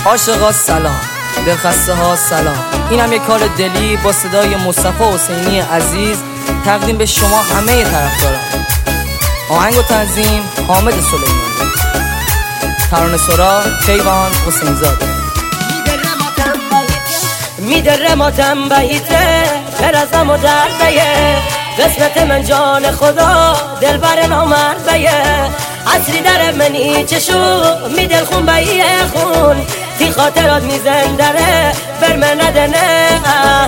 عاشقا سلام، دلخسته ها سلام. اینم یک کار دلی با صدای مصطفی حسینی عزیز تقدیم به شما همه طرفداران. آهنگ و تنظیم حامد سلیمانی، ترانه سرا کیوان حسین زاده. میدره ما تنبهیته برزم و درده قسمت من جان خدا دل بر نامرد بیه عصری در منی چشو میدل خون بیه خون تی خاطرات میزندره بر من ندنه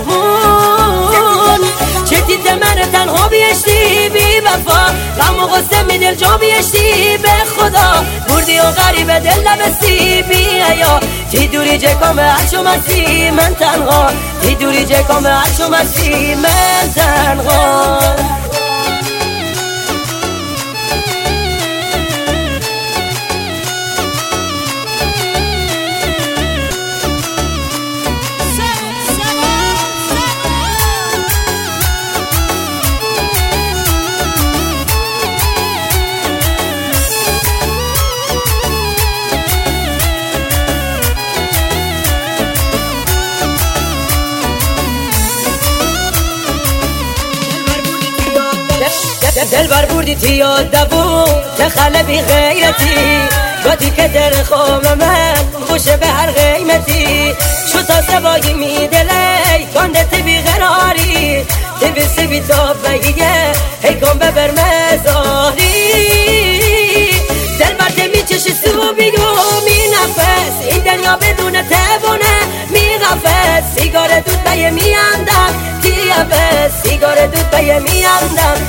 احمون چتی من تنها بیشتی بی وفا غم و غصه میدل جا بیشتی به خدا بردی و غریب دل نبستی بی حیا تی دوری جکام عرشو مسی من تنها تی دوری جکام عرشو مسی من تنها دل بر بردی تی یاد دبو تخله بی غیرتی گاتی که در خوام من خوشه به هر قیمتی شو تا سبایی می دلی کنده تی بی غراری تی بی سی بی تا بگیه هی کن ببر مزاری دل بر تی می چشی سو بیگو می نفس این دنیا بدون تبونه می غفت سیگار دود بیه می اندم تیابه سیگار دود بیه می اندم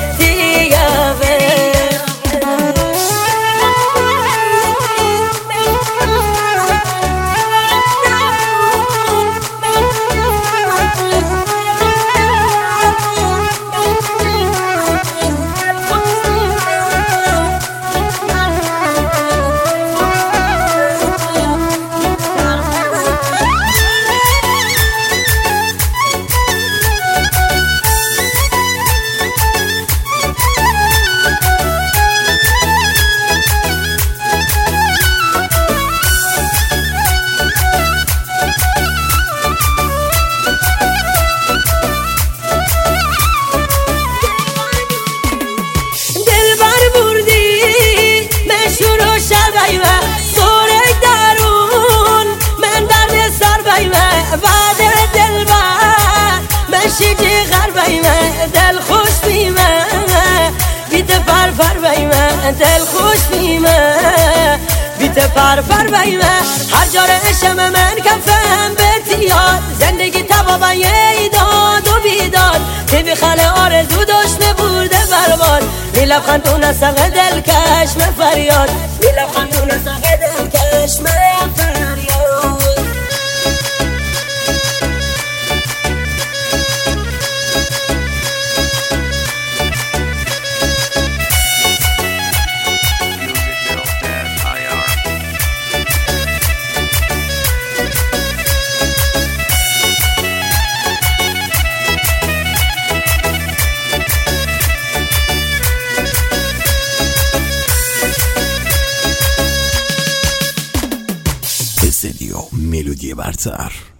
دل خوش بیمه بیت فرفر بیمه دل خوش بیمه بیت فرفر بیمه هر جار عشم من کفم به تیاد زندگی تبابا یه ایداد و بیداد تی بی خاله آرزو داشت نبورده برباد می لبخندون از سقه دلکش من فریاد می لبخندون از سقه دلکش من فریاد استدیو ملودی برتر.